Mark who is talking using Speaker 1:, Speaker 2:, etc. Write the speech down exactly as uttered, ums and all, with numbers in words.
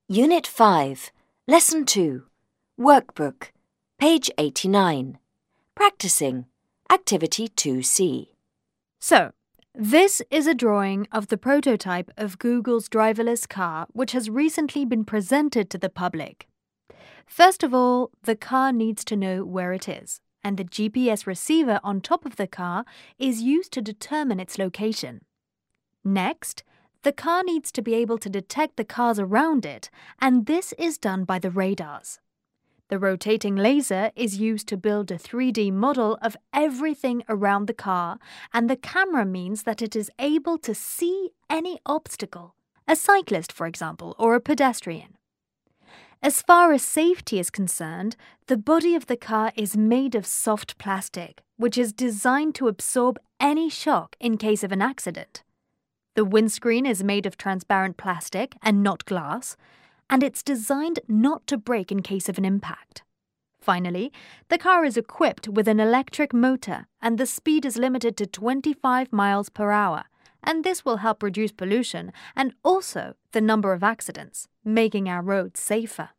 Speaker 1: Unit five, Lesson two, Workbook, page eighty-nine. Practicing, Activity two C.
Speaker 2: So, this is a drawing of the prototype of Google's driverless car which has recently been presented to the public. First of all, the car needs to know where it is, and the G P S receiver on top of the car is used to determine its location. Next, the car needs to be able to detect the cars around it, and this is done by the radars. The rotating laser is used to build a three D model of everything around the car, and the camera means that it is able to see any obstacle, a cyclist, for example, or a pedestrian. As far as safety is concerned, the body of the car is made of soft plastic, which is designed to absorb any shock in case of an accident. The windscreen is made of transparent plastic and not glass, and it's designed not to break in case of an impact. Finally, the car is equipped with an electric motor, and the speed is limited to twenty-five miles per hour, and this will help reduce pollution and also the number of accidents, making our roads safer.